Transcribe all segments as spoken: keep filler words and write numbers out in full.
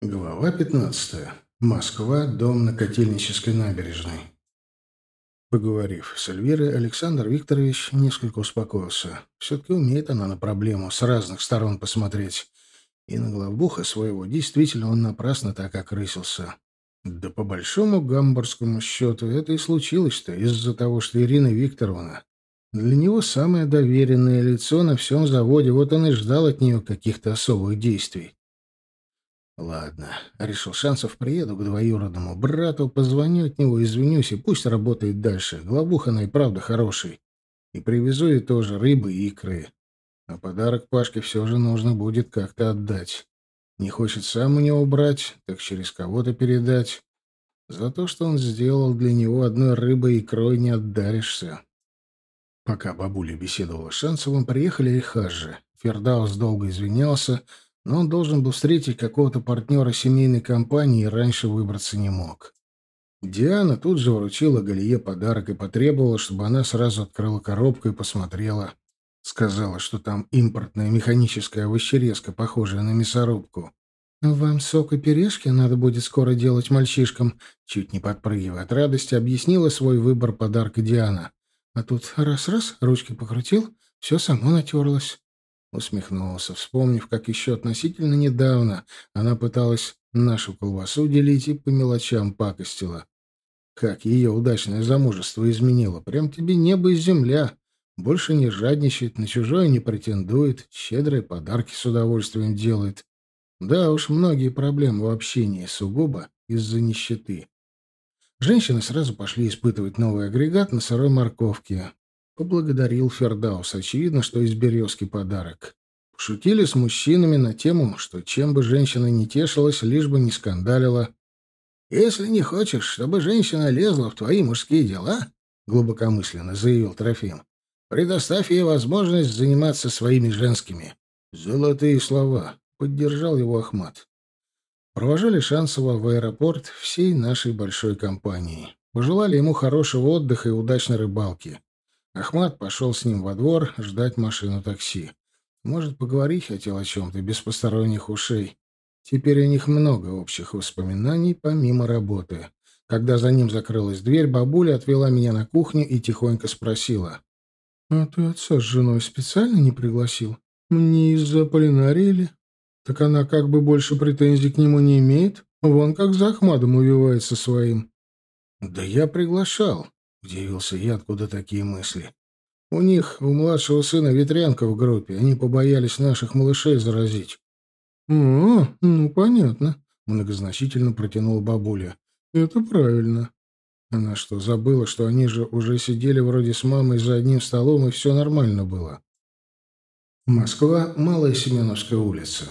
Глава пятнадцатая. Москва. Дом на Котельнической набережной. Поговорив с Эльвирой, Александр Викторович несколько успокоился. Все-таки умеет она на проблему с разных сторон посмотреть. И на главбуха своего действительно он напрасно так окрысился. Да по большому гамбургскому счету это и случилось-то из-за того, что Ирина Викторовна для него самое доверенное лицо на всем заводе, вот он и ждал от нее каких-то особых действий. Ладно, решил Шансов, приеду к двоюродному брату, позвоню от него, извинюсь, и пусть работает дальше. Главбух она и правда хороший. И привезу ей тоже рыбы и икры. А подарок Пашке все же нужно будет как-то отдать. Не хочет сам у него брать, так через кого-то передать. За то, что он сделал для него, одной рыбой и икрой не отдаришься. Пока бабуля беседовала с Шансовым, приехали и Хаджи. Фердаус долго извинялся, но он должен был встретить какого-то партнера семейной компании и раньше выбраться не мог. Диана тут же вручила Галие подарок и потребовала, чтобы она сразу открыла коробку и посмотрела. Сказала, что там импортная механическая овощерезка, похожая на мясорубку. «Вам сок и пюрешки надо будет скоро делать мальчишкам», чуть не подпрыгивая от радости, объяснила свой выбор подарка Диана. «А тут раз-раз, ручки покрутил, все само натерлось». Усмехнулся, вспомнив, как еще относительно недавно она пыталась нашу колбасу делить и по мелочам пакостила. Как ее удачное замужество изменило. Прям тебе небо и земля. Больше не жадничает, на чужое не претендует, щедрые подарки с удовольствием делает. Да уж, многие проблемы в общении сугубо из-за нищеты. Женщины сразу пошли испытывать новый агрегат на сырой морковке. Поблагодарил Фердаус. Очевидно, что из березки подарок. Шутили с мужчинами на тему, что чем бы женщина не тешилась, лишь бы не скандалила. «Если не хочешь, чтобы женщина лезла в твои мужские дела, — глубокомысленно заявил Трофим, — предоставь ей возможность заниматься своими женскими». «Золотые слова», — поддержал его Ахмат. Провожали Шансова в аэропорт всей нашей большой компанией. Пожелали ему хорошего отдыха и удачной рыбалки. Ахмат пошел с ним во двор ждать машину такси. Может, поговорить хотел о чем-то, без посторонних ушей. Теперь у них много общих воспоминаний, помимо работы. Когда за ним закрылась дверь, бабуля отвела меня на кухню и тихонько спросила. «А ты отца с женой специально не пригласил? Не из-за полинарии ли? Так она как бы больше претензий к нему не имеет. Вон как за Ахмадом увивается своим». «Да я приглашал», — удивился я, откуда такие мысли. «У них, у младшего сына, ветрянка в группе. Они побоялись наших малышей заразить». «О, ну, понятно», — многозначительно протянула бабуля. «Это правильно». Она что, забыла, что они же уже сидели вроде с мамой за одним столом, и все нормально было? Москва, Малая Семеновская улица.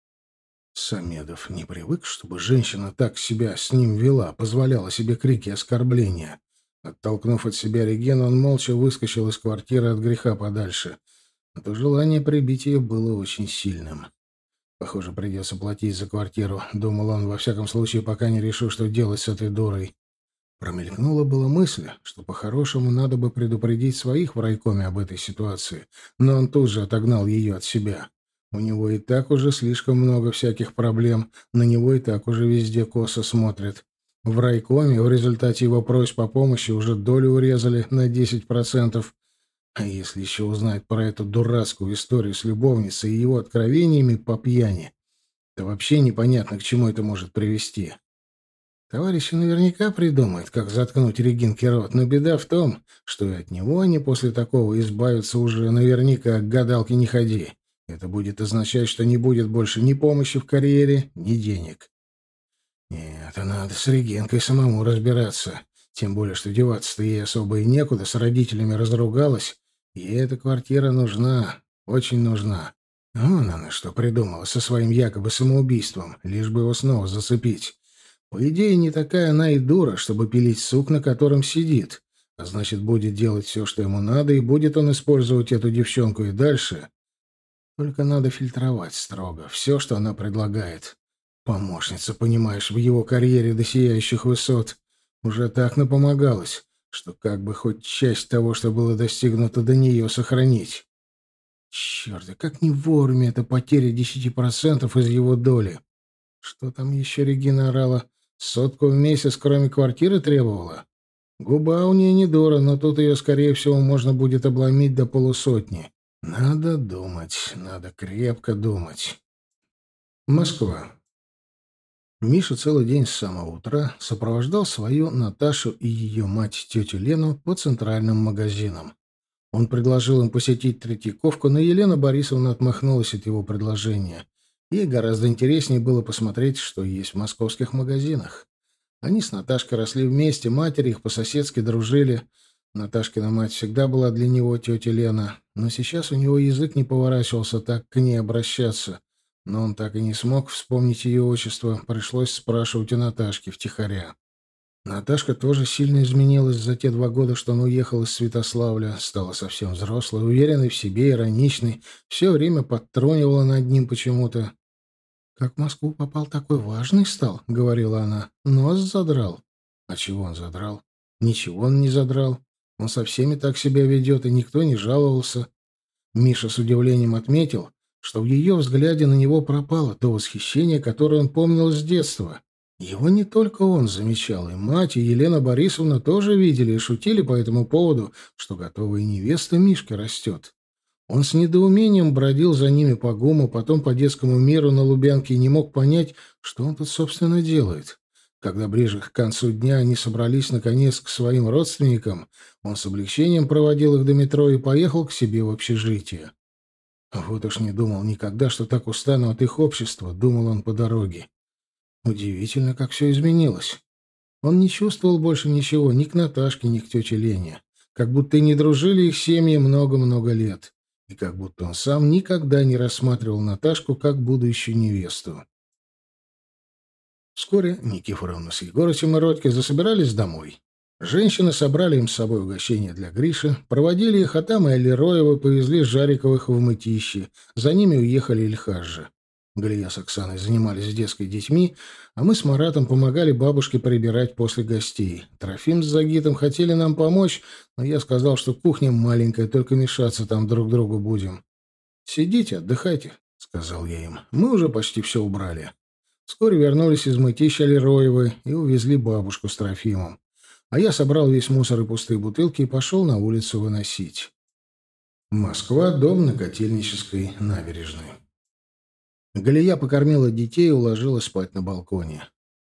Самедов не привык, чтобы женщина так себя с ним вела, позволяла себе крики и оскорбления. Оттолкнув от себя Регену, он молча выскочил из квартиры от греха подальше. А то желание прибить ее было очень сильным. Похоже, придется платить за квартиру, думал он, во всяком случае, пока не решу, что делать с этой дурой. Промелькнула была мысль, что по-хорошему надо бы предупредить своих в райкоме об этой ситуации, но он тут же отогнал ее от себя. У него и так уже слишком много всяких проблем, на него и так уже везде косо смотрят. В райкоме в результате его просьб о помощи уже долю урезали на десять процентов. А если еще узнать про эту дурацкую историю с любовницей и его откровениями по пьяни, то вообще непонятно, к чему это может привести. Товарищи наверняка придумают, как заткнуть Регинке рот, но беда в том, что и от него они после такого избавятся уже наверняка, к гадалке не ходи. Это будет означать, что не будет больше ни помощи в карьере, ни денег. Нет, а надо с Регинкой самому разбираться. Тем более, что деваться-то ей особо и некуда, с родителями разругалась. Ей эта квартира нужна, очень нужна. Вон она что придумала со своим якобы самоубийством, лишь бы его снова зацепить. По идее, не такая она и дура, чтобы пилить сук, на котором сидит. А значит, будет делать все, что ему надо, и будет он использовать эту девчонку и дальше. Только надо фильтровать строго все, что она предлагает. Помощница, понимаешь, в его карьере до сияющих высот уже так напомогалась, что как бы хоть часть того, что было достигнуто до нее, сохранить. Черт, а как не вовремя эта потеря десяти процентов из его доли. Что там еще Регина орала? Сотку в месяц, кроме квартиры, требовала? Губа у нее не дура, но тут ее, скорее всего, можно будет обломить до полусотни. Надо думать, надо крепко думать. Москва. Миша целый день с самого утра сопровождал свою Наташу и ее мать, тетю Лену, по центральным магазинам. Он предложил им посетить Третьяковку, но Елена Борисовна отмахнулась от его предложения. Ей гораздо интереснее было посмотреть, что есть в московских магазинах. Они с Наташкой росли вместе, матери их по-соседски дружили. Наташкина мать всегда была для него тетя Лена, но сейчас у него язык не поворачивался так к ней обращаться. Но он так и не смог вспомнить ее отчество, пришлось спрашивать у Наташки втихаря. Наташка тоже сильно изменилась за те два года, что она уехала из Святославля, стала совсем взрослой, уверенной в себе, ироничной, все время подтрунивала над ним почему-то. «Как в Москву попал, такой важный стал», — говорила она. «Нос задрал». А чего он задрал? Ничего он не задрал. Он со всеми так себя ведет, и никто не жаловался. Миша с удивлением отметил, что в ее взгляде на него пропало то восхищение, которое он помнил с детства. Его не только он замечал, и мать, и Елена Борисовна тоже видели и шутили по этому поводу, что готовая невеста Мишки растет. Он с недоумением бродил за ними по ГУМу, потом по детскому миру на Лубянке и не мог понять, что он тут, собственно, делает. Когда ближе к концу дня они собрались, наконец, к своим родственникам, он с облегчением проводил их до метро и поехал к себе в общежитие. Вот уж не думал никогда, что так устану от их общества, думал он по дороге. Удивительно, как все изменилось. Он не чувствовал больше ничего ни к Наташке, ни к тете Лене. Как будто и не дружили их семьи много-много лет. И как будто он сам никогда не рассматривал Наташку как будущую невесту. Вскоре Никифоровна с Егорычем и Родькой засобирались домой. Женщины собрали им с собой угощение для Гриши, проводили их, а там и Аллероева повезли Жариковых в Мытищи. За ними уехали Ильхаджи. Галия с Оксаной занимались с детской детьми, а мы с Маратом помогали бабушке прибирать после гостей. Трофим с Загитом хотели нам помочь, но я сказал, что кухня маленькая, только мешаться там друг другу будем. «Сидите, отдыхайте», — сказал я им. «Мы уже почти все убрали». Вскоре вернулись из Мытища Лероевы и увезли бабушку с Трофимом. А я собрал весь мусор и пустые бутылки и пошел на улицу выносить. Москва, дом на Котельнической набережной. Галия покормила детей и уложила спать на балконе.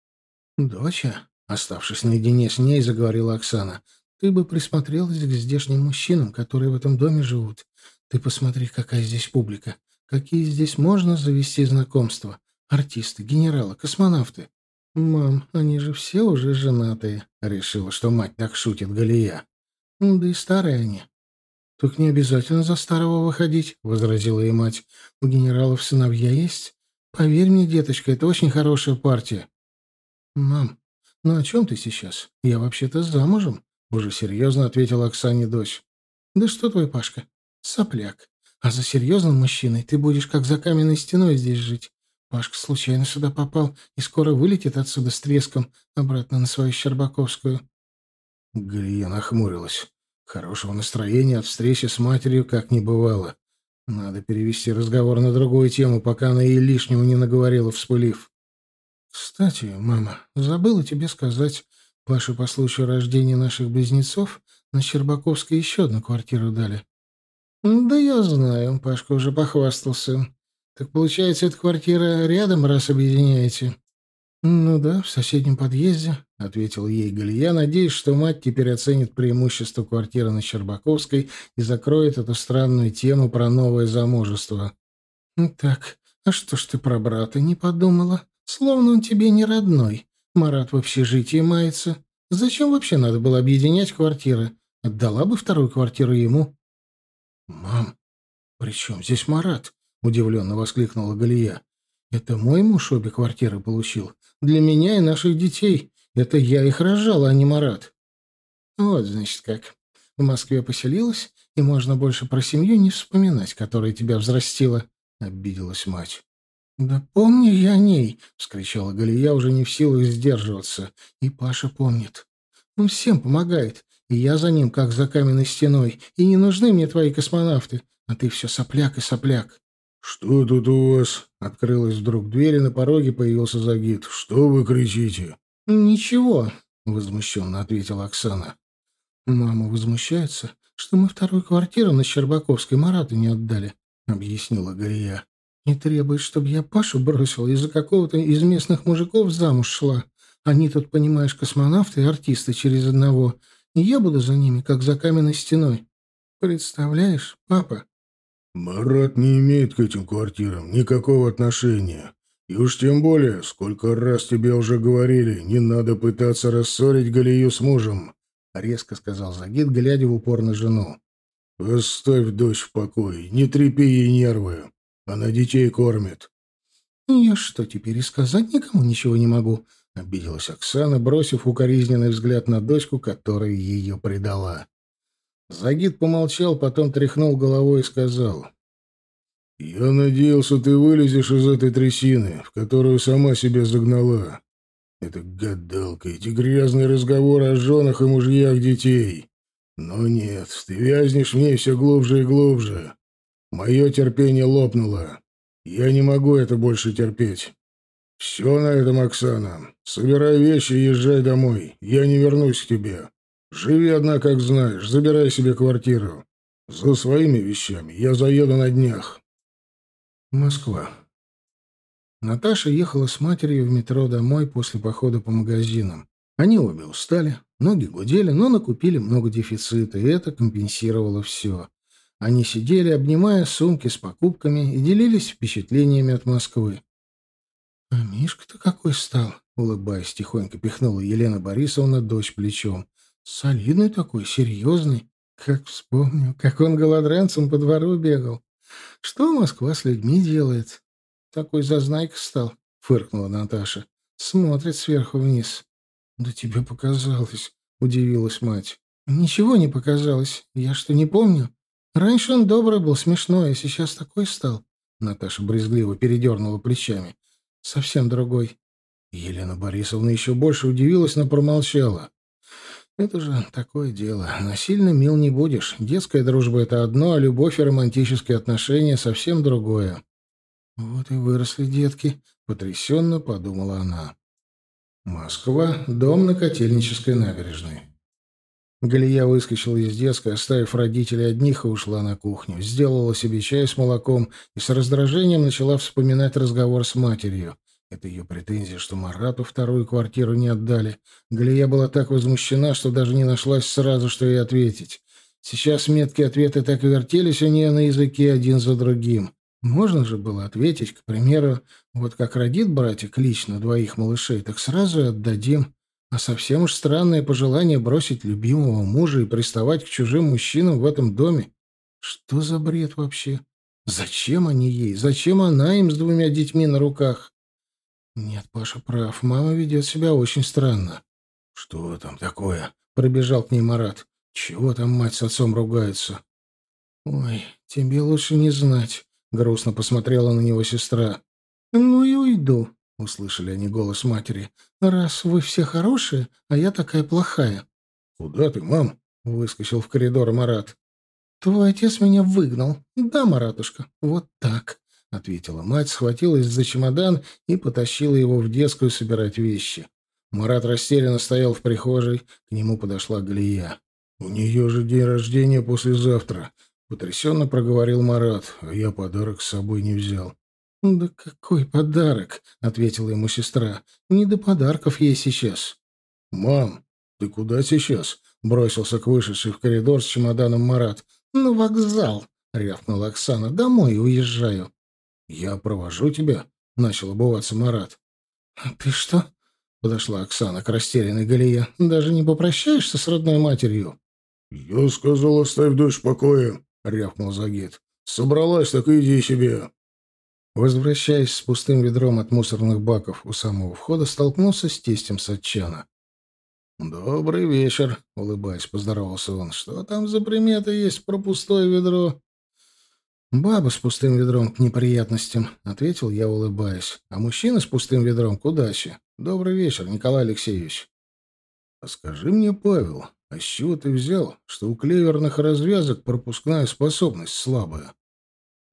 «Доча», оставшись наедине с ней, заговорила Оксана, «ты бы присмотрелась к здешним мужчинам, которые в этом доме живут. Ты посмотри, какая здесь публика, какие здесь можно завести знакомства. Артисты, генералы, космонавты. Мам, они же все уже женатые», — решила, что мать так шутит Галия. «Да и старые они». «Только не обязательно за старого выходить», — возразила ей мать. «У генералов сыновья есть. Поверь мне, деточка, это очень хорошая партия». «Мам, ну о чем ты сейчас? Я вообще-то замужем», — уже серьезно ответила Оксане дочь. «Да что твой Пашка? Сопляк. А за серьезным мужчиной ты будешь как за каменной стеной здесь жить. Пашка случайно сюда попал и скоро вылетит отсюда с треском обратно на свою Щербаковскую». Галия нахмурилась. Хорошего настроения от встречи с матерью как не бывало. Надо перевести разговор на другую тему, пока она ей лишнего не наговорила, вспылив. «Кстати, мама, забыла тебе сказать, Паше по случаю рождения наших близнецов на Щербаковской еще одну квартиру дали». «Да я знаю, Пашка уже похвастался. Так получается, эта квартира рядом, раз объединяете?» «Ну да, в соседнем подъезде», — ответил ей Галия, надеясь, что мать теперь оценит преимущество квартиры на Щербаковской и закроет эту странную тему про новое замужество. «Так, а что ж ты про брата не подумала? Словно он тебе не родной. Марат в общежитии мается. Зачем вообще надо было объединять квартиры? Отдала бы вторую квартиру ему». «Мам, при чем здесь Марат?» — удивленно воскликнула Галия. «Это мой муж обе квартиры получил. Для меня и наших детей. Это я их рожала, а не Марат». «Вот, значит, как. В Москве поселилась, и можно больше про семью не вспоминать, которая тебя взрастила», — обиделась мать. «Да помню я о ней», — вскричала Галия, уже не в силах сдерживаться. «И Паша помнит. Он всем помогает, и я за ним, как за каменной стеной, и не нужны мне твои космонавты, а ты все сопляк и сопляк». «Что тут у вас?» — открылась вдруг дверь, и на пороге появился Загид. «Что вы кричите?» «Ничего», — возмущенно ответила Оксана. «Мама возмущается, что мы вторую квартиру на Щербаковской Марату не отдали», — объяснила Галия. «И требует, чтобы я Пашу бросила, из-за какого-то из местных мужиков замуж шла. Они тут, понимаешь, космонавты и артисты через одного, и я буду за ними, как за каменной стеной. Представляешь, папа?» «Марат не имеет к этим квартирам никакого отношения. И уж тем более, сколько раз тебе уже говорили, не надо пытаться рассорить Галию с мужем», — резко сказал Загид, глядя в упор на жену. «Оставь дочь в покое, не трепи ей нервы. Она детей кормит». «Я что, теперь и сказать никому ничего не могу?» — обиделась Оксана, бросив укоризненный взгляд на дочку, которая ее предала. Загид помолчал, потом тряхнул головой и сказал: «Я надеялся, ты вылезешь из этой трясины, в которую сама себя загнала. Это гадалка, эти грязные разговоры о женах и мужьях детей. Но нет, ты вязнешь в ней все глубже и глубже. Мое терпение лопнуло. Я не могу это больше терпеть. Все на этом, Оксана. Собирай вещи и езжай домой. Я не вернусь к тебе. Живи одна, как знаешь, забирай себе квартиру. За своими вещами я заеду на днях». Москва. Наташа ехала с матерью в метро домой после похода по магазинам. Они обе устали, ноги гудели, но накупили много дефицита, и это компенсировало все. Они сидели, обнимая сумки с покупками, и делились впечатлениями от Москвы. «А Мишка-то какой стал!» — улыбаясь, тихонько пихнула Елена Борисовна дочь плечом. «Солидный такой, серьезный. Как вспомню, как он голодранцем по двору бегал. Что Москва с людьми делает? Такой зазнайка стал», — фыркнула Наташа. «Смотрит сверху вниз». «Да тебе показалось», — удивилась мать. «Ничего не показалось. Я что, не помню? Раньше он добрый был, смешной, а сейчас такой стал». Наташа брезгливо передернула плечами. «Совсем другой». Елена Борисовна еще больше удивилась, но промолчала. «Это же такое дело. Насильно мил не будешь. Детская дружба — это одно, а любовь и романтические отношения — совсем другое». «Вот и выросли детки», — потрясенно подумала она. Москва. Дом на Котельнической набережной. Галия выскочила из детской, оставив родителей одних, и ушла на кухню. Сделала себе чай с молоком и с раздражением начала вспоминать разговор с матерью. Это ее претензия, что Марату вторую квартиру не отдали. Галия была так возмущена, что даже не нашлась сразу, что ей ответить. Сейчас меткие ответы так и вертелись у нее на языке один за другим. Можно же было ответить, к примеру, вот как родит братик лично двоих малышей, так сразу и отдадим. А совсем уж странное пожелание бросить любимого мужа и приставать к чужим мужчинам в этом доме. Что за бред вообще? Зачем они ей? Зачем она им с двумя детьми на руках? Нет, Паша прав, мама ведет себя очень странно. Что там такое? Пробежал к ней Марат. Чего там мать с отцом ругаются? Ой, тебе лучше не знать. Грустно посмотрела на него сестра. «Ну и уйду», — услышали они голос матери. «Раз вы все хорошие, а я такая плохая». «Куда ты, мам?» — выскочил в коридор Марат. «Твой отец меня выгнал. Да, Маратушка, вот так», — ответила мать, схватилась за чемодан и потащила его в детскую собирать вещи. Марат растерянно стоял в прихожей, к нему подошла Галия. «У нее же день рождения послезавтра», — потрясенно проговорил Марат, а я подарок с собой не взял. «Да какой подарок?» — ответила ему сестра. «Не до подарков ей сейчас». «Мам, ты куда сейчас?» — бросился к вышедшей в коридор с чемоданом Марат. «На вокзал», — рявкнула Оксана. «Домой уезжаю». «Я провожу тебя», — начал обуваться Марат. «А ты что?» — подошла Оксана к растерянной Галие. «Даже не попрощаешься с родной матерью?» «Я сказал, оставь дочь в покое», — рявкнул Загид. «Собралась, так и иди себе». Возвращаясь с пустым ведром от мусорных баков у самого входа, столкнулся с тестем Сатчана. «Добрый вечер», — улыбаясь, поздоровался он. «Что там за примета есть про пустое ведро?» «Баба с пустым ведром к неприятностям», — ответил я, улыбаясь. «А мужчина с пустым ведром к удаче. Добрый вечер, Николай Алексеевич». «А скажи мне, Павел, а с чего ты взял, что у клеверных развязок пропускная способность слабая?»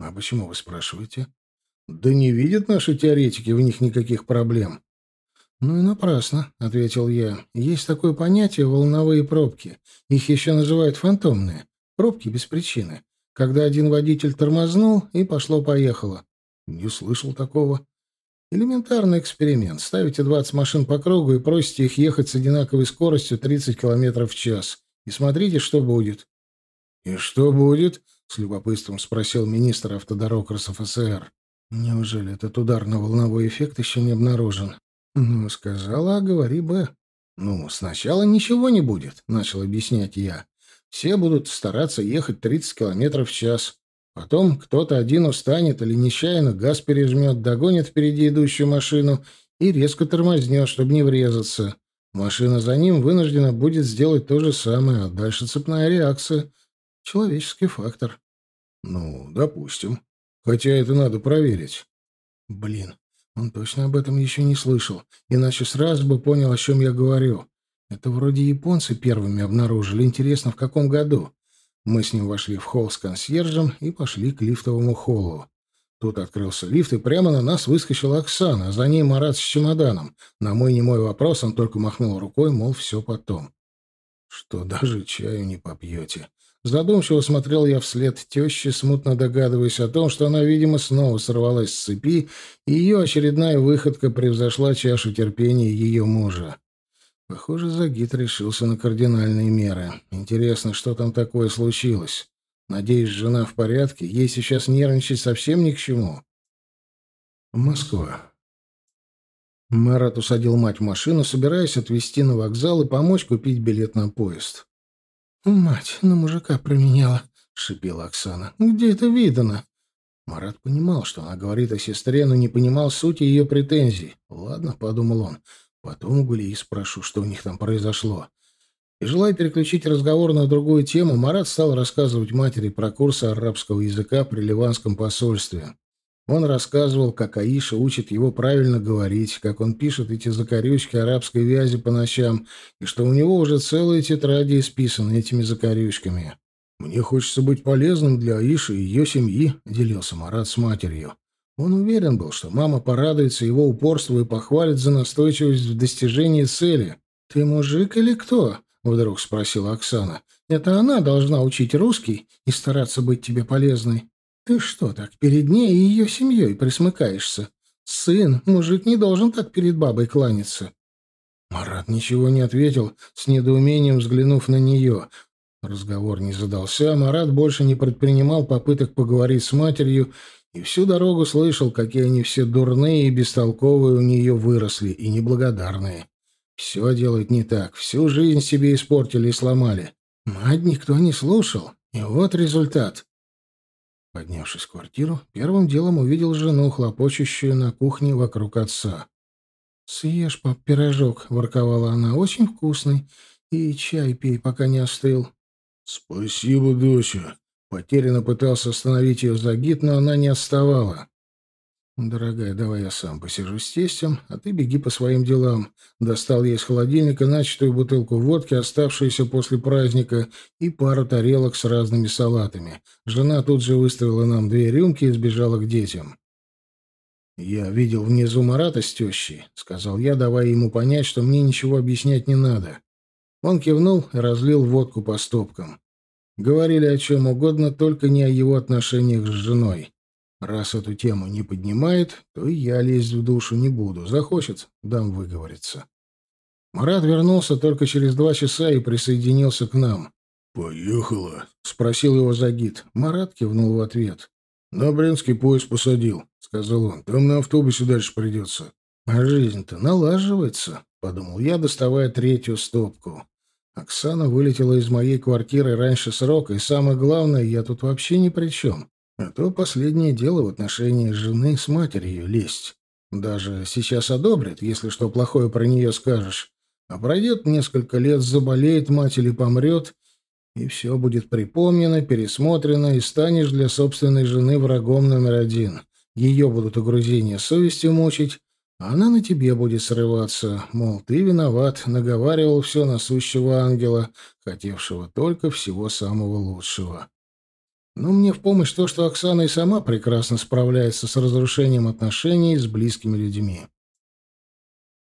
А почему вы спрашиваете? Да не видят наши теоретики в них никаких проблем. Ну и напрасно, ответил я. Есть такое понятие волновые пробки. Их еще называют фантомные. Пробки без причины. Когда один водитель тормознул, и пошло-поехало. Не слышал такого. Элементарный эксперимент. Ставите двадцать машин по кругу и просите их ехать с одинаковой скоростью тридцать километров в час. И смотрите, что будет. «И что будет?» — с любопытством спросил министр автодорог РСФСР. «Неужели этот ударно-волновой эффект еще не обнаружен?» «Ну, сказала, а говори бы». «Ну, сначала ничего не будет», — начал объяснять я. «Все будут стараться ехать тридцать километров в час. Потом кто-то один устанет или нечаянно газ пережмет, догонит впереди идущую машину и резко тормознет, чтобы не врезаться. Машина за ним вынуждена будет сделать то же самое, а дальше цепная реакция. Человеческий фактор». «Ну, допустим. Хотя это надо проверить». «Блин, он точно об этом еще не слышал, иначе сразу бы понял, о чем я говорю. Это вроде японцы первыми обнаружили. Интересно, в каком году?» Мы с ним вошли в холл с консьержем и пошли к лифтовому холлу. Тут открылся лифт, и прямо на нас выскочила Оксана, а за ней Марат с чемоданом. На мой немой вопрос он только махнул рукой, мол, все потом. «Что, даже чаю не попьете?» Задумчиво смотрел я вслед теще, смутно догадываясь о том, что она, видимо, снова сорвалась с цепи, и ее очередная выходка превзошла чашу терпения ее мужа. Похоже, Загид решился на кардинальные меры. Интересно, что там такое случилось? Надеюсь, жена в порядке? Ей сейчас нервничать совсем ни к чему. Москва. Марат усадил мать в машину, собираясь отвезти на вокзал и помочь купить билет на поезд. «Мать на мужика променяла», — шипела Оксана. «Где это видано?» Марат понимал, что она говорит о сестре, но не понимал сути ее претензий. «Ладно», — подумал он, — «потом у Гулии спрошу, что у них там произошло». И, желая переключить разговор на другую тему, Марат стал рассказывать матери про курсы арабского языка при ливанском посольстве. Он рассказывал, как Аиша учит его правильно говорить, как он пишет эти закорючки арабской вязи по ночам, и что у него уже целые тетради исписаны этими закорючками. «Мне хочется быть полезным для Аиши и ее семьи», — делился Марат с матерью. Он уверен был, что мама порадуется его упорству и похвалит за настойчивость в достижении цели. «Ты мужик или кто?» — вдруг спросила Оксана. «Это она должна учить русский и стараться быть тебе полезной. Ты что так перед ней и ее семьей присмыкаешься? Сын, мужик не должен так перед бабой кланяться». Марат ничего не ответил, с недоумением взглянув на нее. Разговор не задался, Марат больше не предпринимал попыток поговорить с матерью и всю дорогу слышал, какие они все дурные и бестолковые у нее выросли, и неблагодарные. Все делают не так, всю жизнь себе испортили и сломали. Мать никто не слушал, и вот результат. Поднявшись в квартиру, первым делом увидел жену, хлопочущую на кухне вокруг отца. «Съешь, пап, пирожок», — ворковала она, — «очень вкусный. И чай пей, пока не остыл». «Спасибо, доча». Потерянно пытался остановить ее Загид, но она не отставала. «Дорогая, давай я сам посижу с тестем, а ты беги по своим делам». Достал я из холодильника начатую бутылку водки, оставшуюся после праздника, и пару тарелок с разными салатами. Жена тут же выставила нам две рюмки и сбежала к детям. «Я видел внизу Марата с тещей», — сказал я, давая ему понять, что мне ничего объяснять не надо. Он кивнул и разлил водку по стопкам. Говорили о чем угодно, только не о его отношениях с женой. Раз эту тему не поднимает, то и я лезть в душу не буду. Захочет, дам выговориться. Марат вернулся только через два часа и присоединился к нам. «Поехала?» — спросил его Загид. Марат кивнул в ответ. «На Брянский поезд посадил», — сказал он. «Там на автобусе дальше придется». «А жизнь-то налаживается», — подумал я, доставая третью стопку. Оксана вылетела из моей квартиры раньше срока, и самое главное, я тут вообще ни при чем. А то последнее дело в отношении жены с матерью лезть. Даже сейчас одобрят, если что плохое про нее скажешь. А пройдет несколько лет, заболеет мать или помрет, и все будет припомнено, пересмотрено, и станешь для собственной жены врагом номер один. Ее будут угрызения совести мучить, а она на тебе будет срываться, мол, ты виноват, наговаривал все на сущего ангела, хотевшего только всего самого лучшего. Но мне в помощь то, что Оксана и сама прекрасно справляется с разрушением отношений с близкими людьми.